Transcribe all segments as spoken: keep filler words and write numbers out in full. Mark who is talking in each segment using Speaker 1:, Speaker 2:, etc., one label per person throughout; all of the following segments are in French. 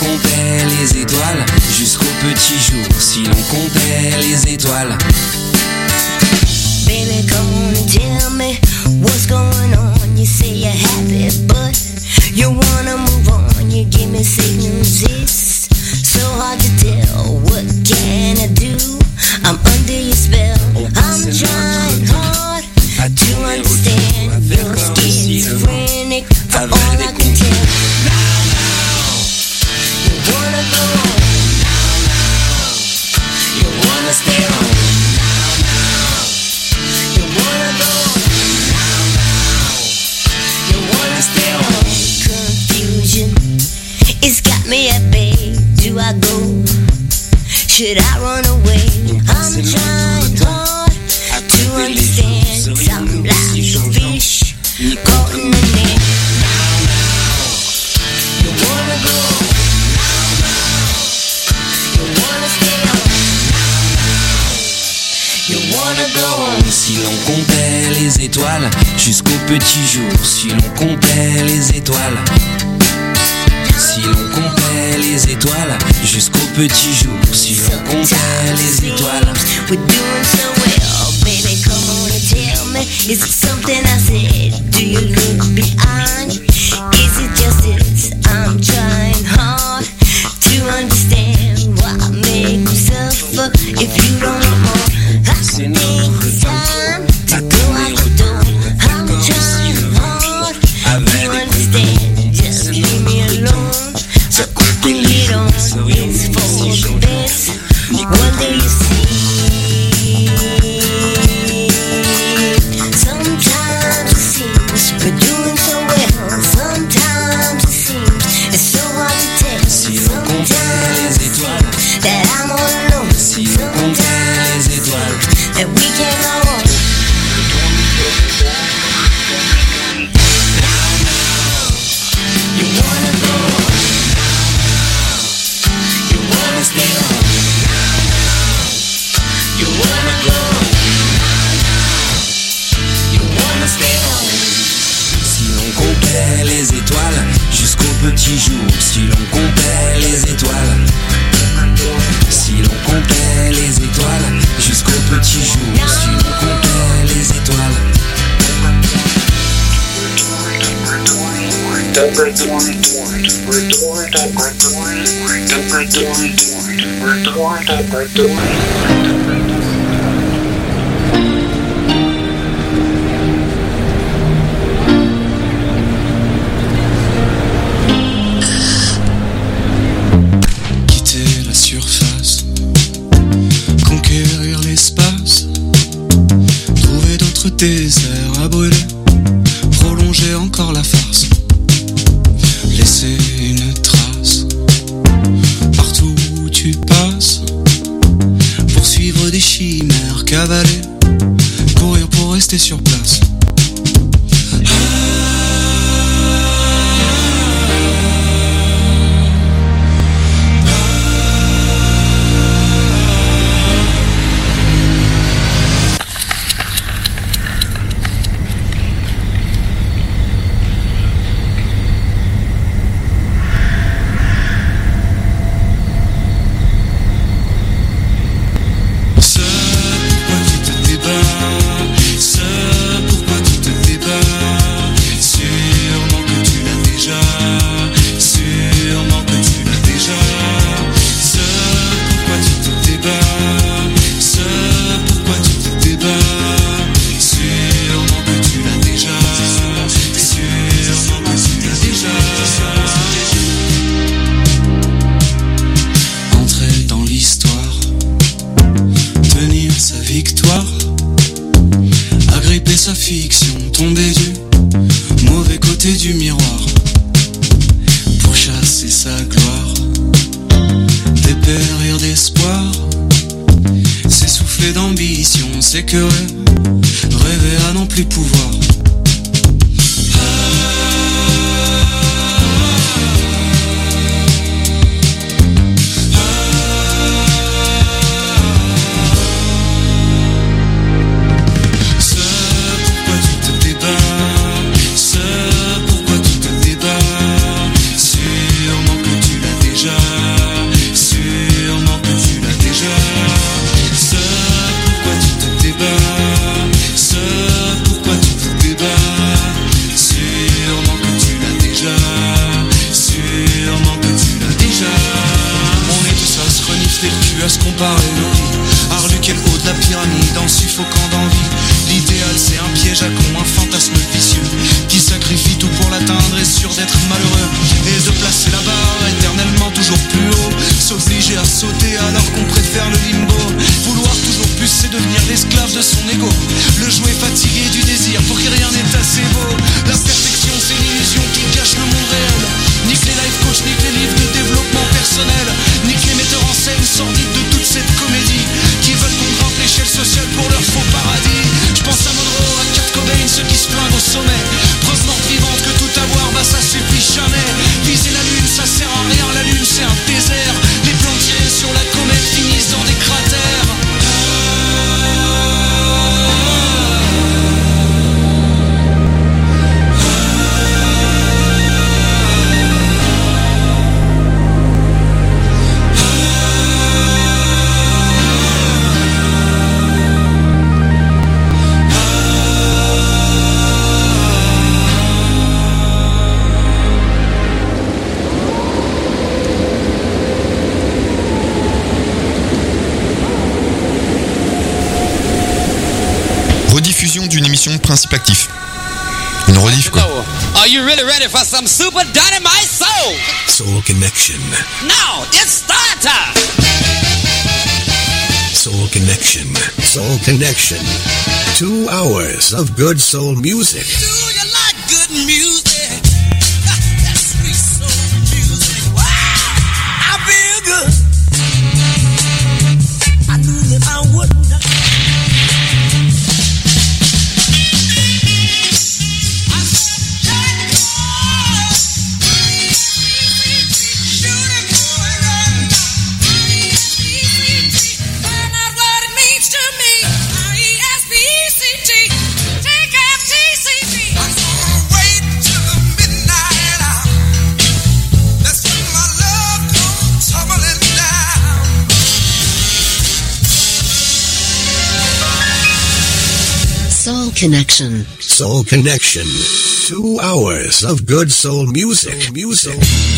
Speaker 1: comptait les étoiles jusqu'au petit jour, si l'on comptait les étoiles.
Speaker 2: Baby, come on and tell me what's going on. You say you're happy, but you wanna move on. You give me signals, it's so hard to tell. What can I do? I'm under your spell. I'm trying hard to understand. You're schizophrenic for all I can tell. Now, now, you wanna go on. Now, now, you wanna stay on. Now, now, you wanna go on. Now, now, you wanna stay on. Confusion, it's got me at bay. Do I go? Should I run away? I'm trying hard to understand. Something like a fish caught in the net. Now, now, you wanna go? Now, now, you wanna stay on? Now, now, you wanna go on?
Speaker 1: Si l'on comptait les étoiles jusqu'au petit jour, si l'on comptait les étoiles. Si l'on comptait les étoiles jusqu'au petit jour, si l'on comptait les étoiles.
Speaker 2: We're doing so well, baby, come on and tell me, is it something I said? Do you look behind? Is it just this? I'm trying hard to understand why I make you suffer if you don't want more. I think it's time to go out the door. I'm trying hard to understand, just leave me alone. So I can get on, it's for the best. One day you see, sometimes it seems we're doing so well. Sometimes it seems it's so hard to tell. Sometimes that I'm all alone. Sometimes that we can't go on. Now, now, you wanna go on. You wanna stay on. Now, now, you wanna go on. Now, now, you wanna stay on.
Speaker 1: Si l'on comptait les étoiles jusqu'au petit jour, si l'on comptait les étoiles. Si l'on comptait les étoiles jusqu'au petit jour, si l'on comptait les étoiles.
Speaker 3: Quitter la surface, conquérir l'espace, trouver d'autres déserts à brûler, prolonger encore la farce, laisser une trace partout où tu passes, poursuivre des chimères, cavaler, courir pour rester sur place. Sa fiction, tomber du mauvais côté du miroir pour chasser sa gloire, dépérir d'espoir, s'essouffler d'ambition, s'écœurer, rêver à n'en plus pouvoir. Sûrement que tu l'as déjà, plus à se comparer nos vies. Arluc est le haut de la pyramide en suffocant d'envie. L'idéal c'est un piège à con, un fantasme vicieux qui sacrifie tout pour l'atteindre et sûr d'être malheureux. Et de placer la barre éternellement toujours plus haut, s'obliger à sauter alors qu'on préfère le limbo. Vouloir toujours plus c'est devenir l'esclave de son ego. Le jouet fatigué du désir pour que rien n'est assez beau. La perfection c'est l'illusion qui cache le monde réel. Nique les life coach, nique les livres de développement personnel. Nique les metteurs en scène sordides de toute cette comédie qui veulent qu'on grimpe l'échelle sociale pour leur faux paradis. Je pense à Monroe, à Kurt Cobain, ceux qui se flinguent au sommet. Preuve morte vivante que tout avoir, bah ça suffit jamais. Viser la lune, ça sert à rien, la lune c'est un désert. Les plans tirés sur la comète finissent dans des cratères.
Speaker 4: Rediffusion d'une émission de Principe Actif. Une rediff quoi.
Speaker 5: Are you really ready for some super dynamite soul?
Speaker 6: Soul Connection.
Speaker 5: Now, it's start time.
Speaker 6: Soul Connection. Soul Connection. Two hours of good soul music.
Speaker 5: Do you like good music? That sweet soul music. Wow, I feel good. I knew that I wouldn't.
Speaker 2: Soul Connection.
Speaker 6: Soul Connection. Two hours of good soul music. Soul music.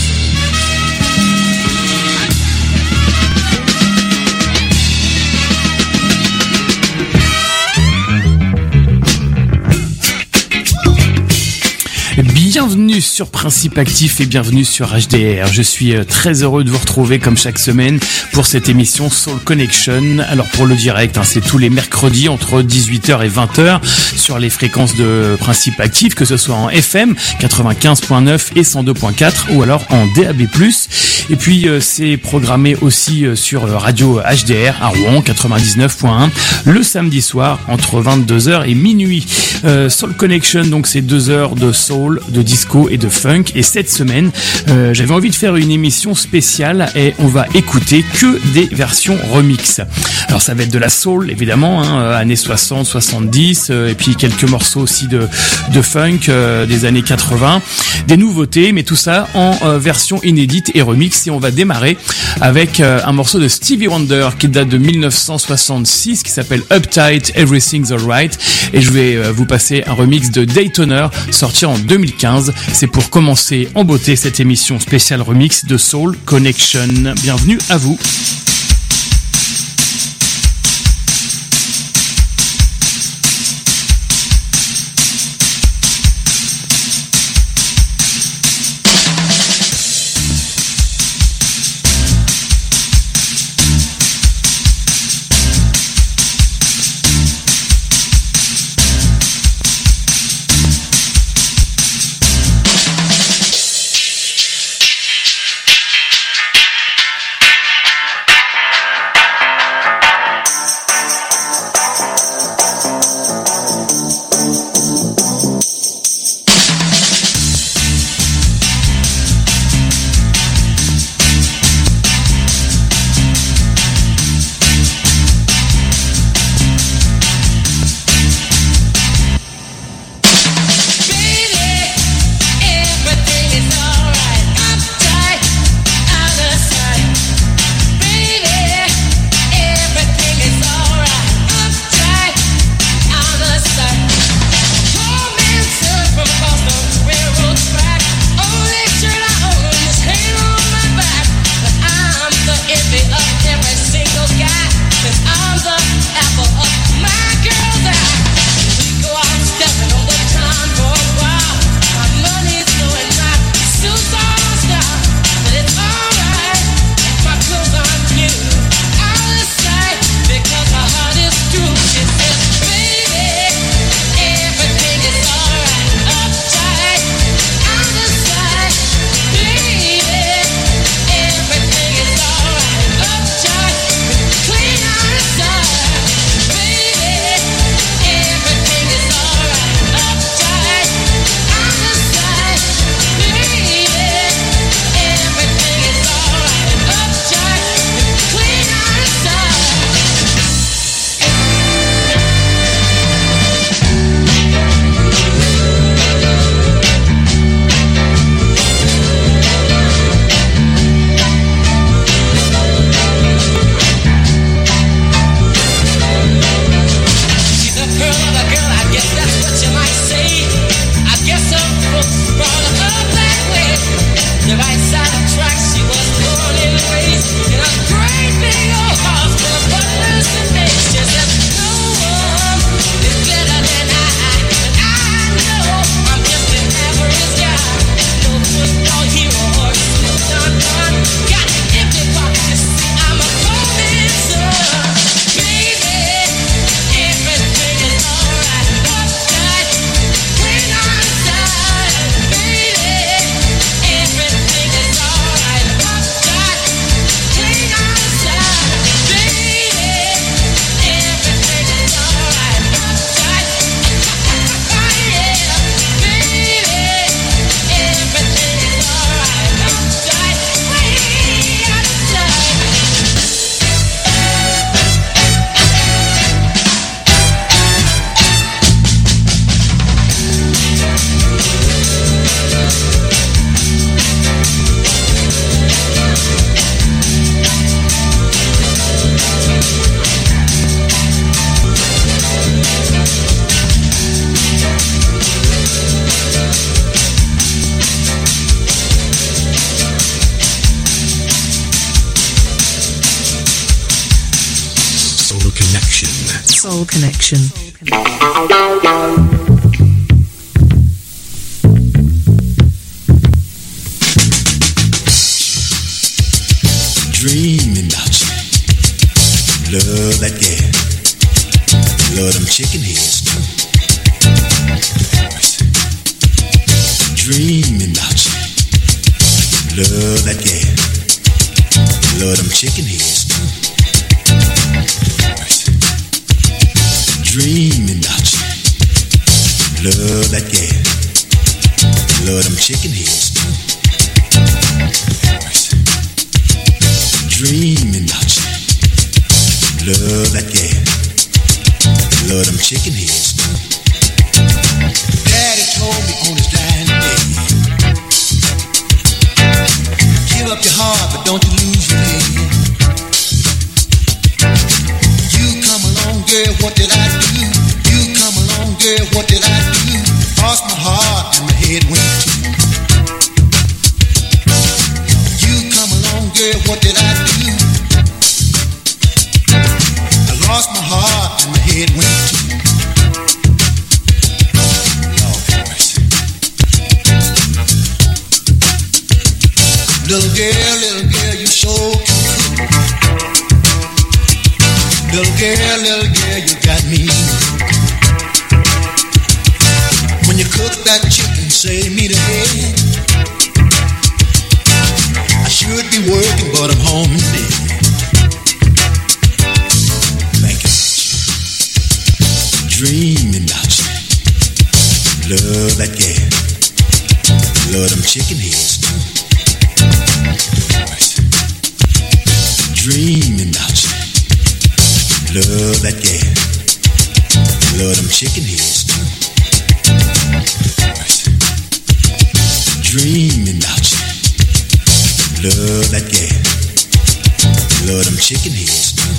Speaker 7: Bienvenue sur Principe Actif et bienvenue sur H D R. Je suis très heureux de vous retrouver comme chaque semaine pour cette émission Soul Connection. Alors pour le direct, hein, c'est tous les mercredis entre dix-huit heures et vingt heures sur les fréquences de Principe Actif, que ce soit en F M quatre-vingt-quinze point neuf et cent deux point quatre ou alors en D A B plus. Et puis euh, c'est programmé aussi euh, sur Radio H D R à Rouen quatre-vingt-dix-neuf point un le samedi soir entre vingt-deux heures et minuit. Euh, Soul Connection, donc c'est deux heures de soul, de disco et de funk. Et cette semaine, euh, j'avais envie de faire une émission spéciale et on va écouter que des versions remix. Alors ça va être de la soul évidemment, hein, années soixante, soixante-dix, euh, et puis quelques morceaux aussi de de funk euh, des années quatre-vingts, des nouveautés, mais tout ça en euh, version inédite et remix. Et on va démarrer avec euh, un morceau de Stevie Wonder qui date de mille neuf cent soixante-six, qui s'appelle Uptight, Everything's Alright. Et je vais euh, vous passer un remix de Daytoner sorti en deux mille quinze. C'est pour commencer en beauté cette émission spéciale remix de Soul Connection. Bienvenue à vous.
Speaker 6: Connection.
Speaker 8: Soul Connection.
Speaker 5: Dreaming about you. Love that gal. Love them chicken heads too. Dreaming about you. Love that gal. Love them chicken heads too. Dreaming about you. Love that gal. Love them chicken heads too. Dreaming about you. Love that gal. Love them chicken heads too. Daddy told me on his dying day, give up your heart, but don't you lose your head. You come along, girl, what did I do? You come along, girl, what did I do? Lost my heart and my head went too. You come along, girl, what did I do? I lost my heart and my head went too. Little girl, little girl, you so cute. Little girl, little girl, you got me. When you cook that chicken, save me the head. I should be working, but I'm home today. Thank you. Dreaming about you. Love that gal. Love them chicken heads too. Dreaming about you. Love that gal. Love them chicken heads too. Dreaming about you. Love that gal. Love them chicken heads too.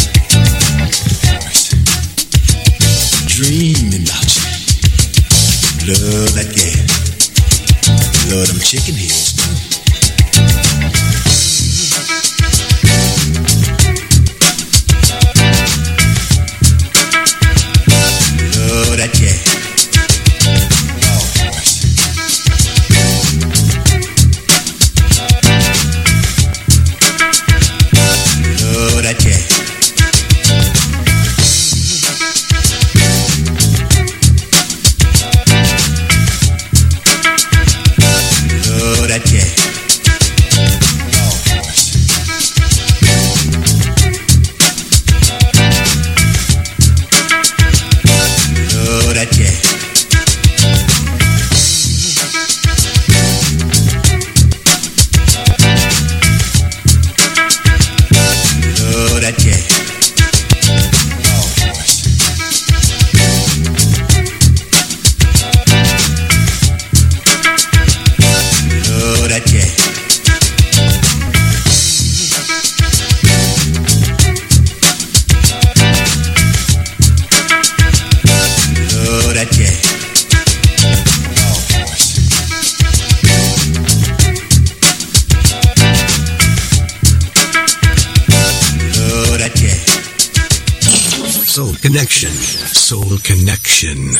Speaker 5: Dreaming about you. Love that gal. Love them chicken heads too. Love that gal. Love that gal. Love that gal. Love that gal. Love that gal. Love that gal. Love that gal. Love that gal.
Speaker 6: Soul Connection. Soul Connection.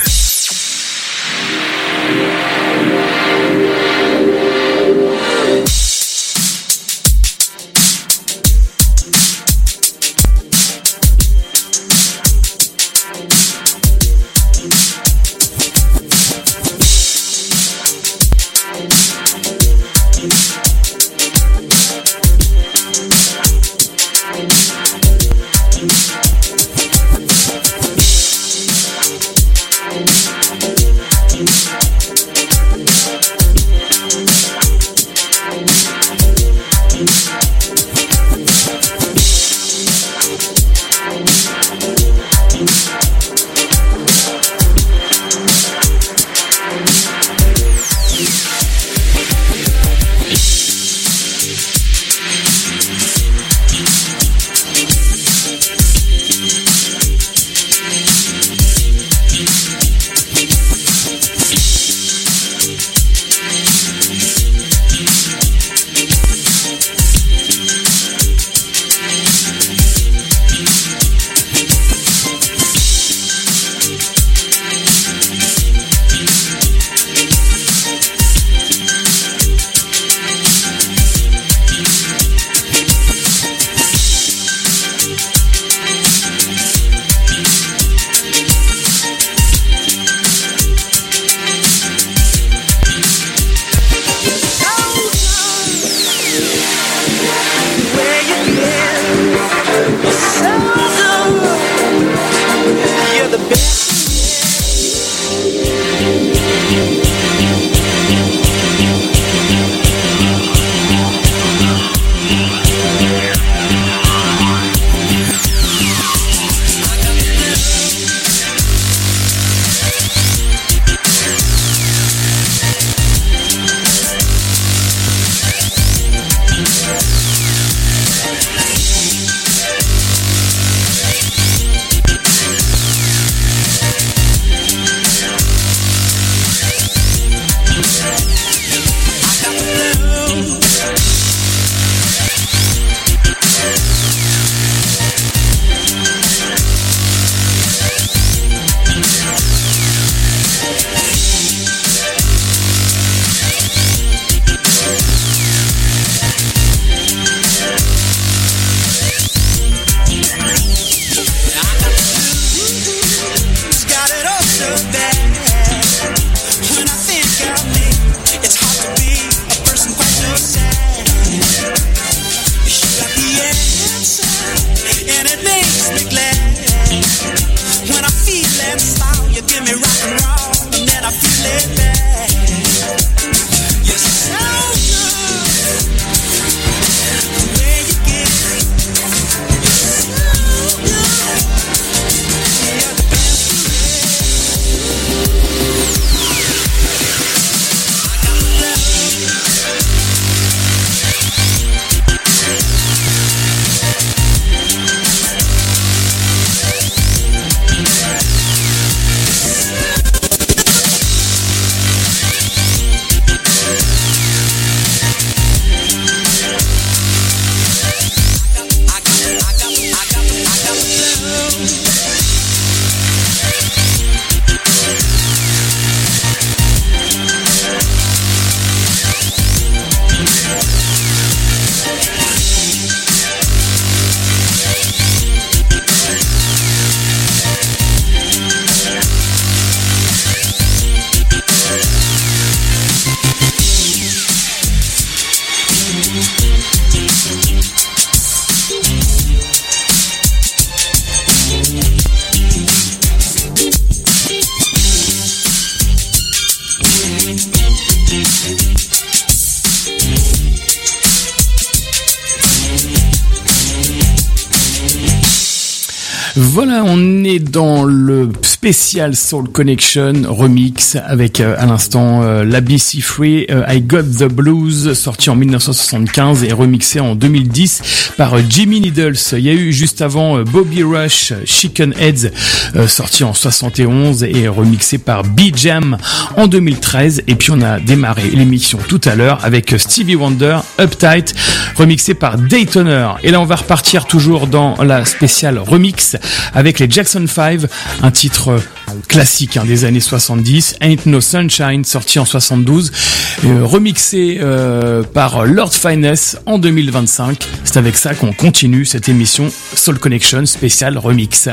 Speaker 7: Voilà, on est dans le spécial Soul Connection remix avec euh, à l'instant euh, la B C Free euh, I Got the Blues, sorti en dix-neuf cent soixante-quinze et remixé en deux mille dix par euh, Jimmy Needles. Il y a eu juste avant euh, Bobby Rush, Chicken Heads, euh, sorti en soixante et onze et remixé par B-Jam en deux mille treize. Et puis on a démarré l'émission tout à l'heure avec Stevie Wonder, Uptight, remixé par Daytoner. Et là on va repartir toujours dans la spéciale remix avec les Jackson five, un titre classique hein, des années soixante-dix, Ain't No Sunshine, sorti en soixante-douze, euh, remixé euh, par Lord Finesse en deux mille vingt-cinq. C'est avec ça qu'on continue cette émission Soul Connection spéciale remix.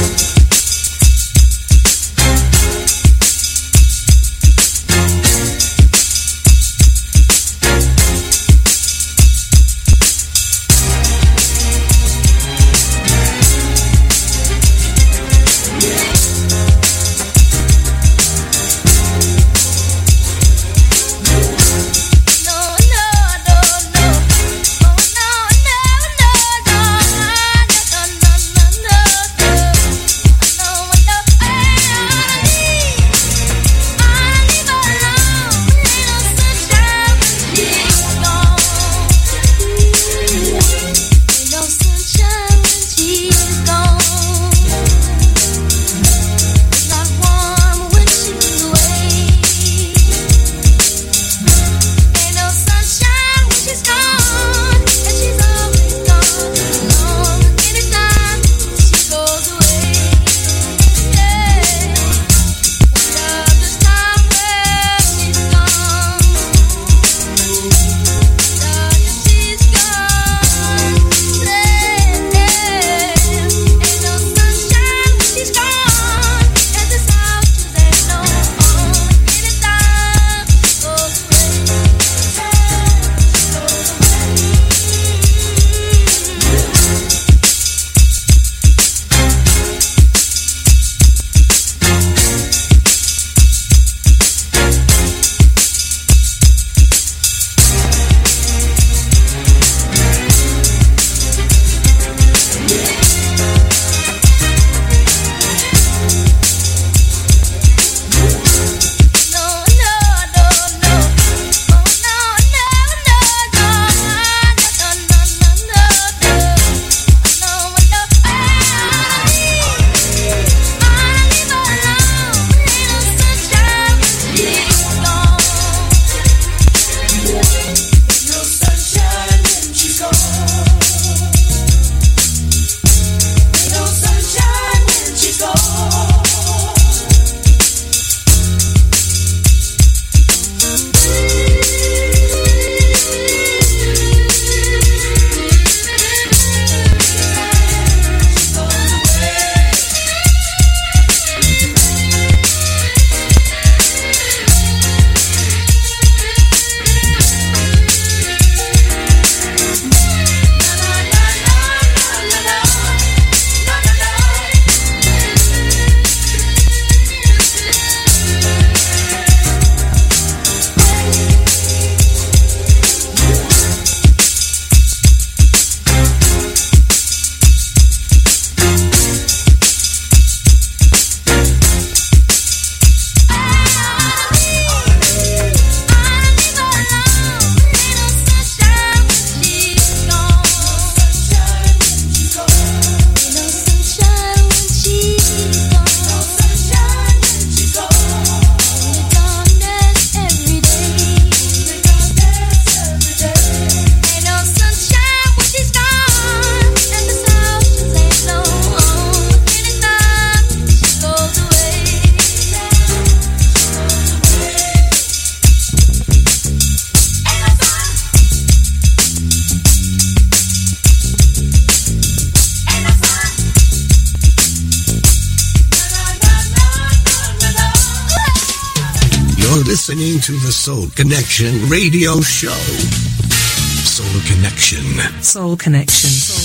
Speaker 6: Listening to the Soul Connection radio show. Soul Connection.
Speaker 8: Soul Connection.